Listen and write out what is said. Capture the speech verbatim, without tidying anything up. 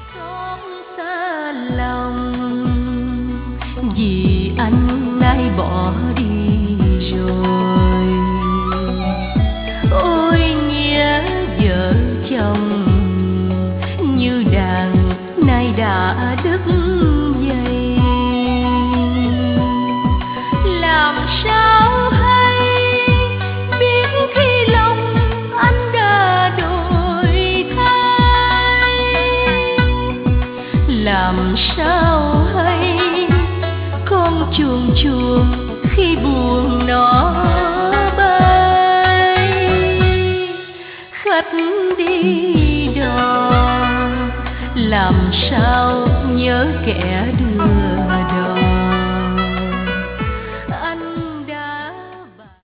Xót xa lòng vì anh nay bỏ đi rồi. Ôi nhớ vợ chồng như đàn nay đã đứt dây. Làm sao hay biết khi lòng anh đã đổi thay. Làm sao hay con chuồn chuồn khi buồn nó bay. Khách đi đò làm sao nhớ kẻ đưa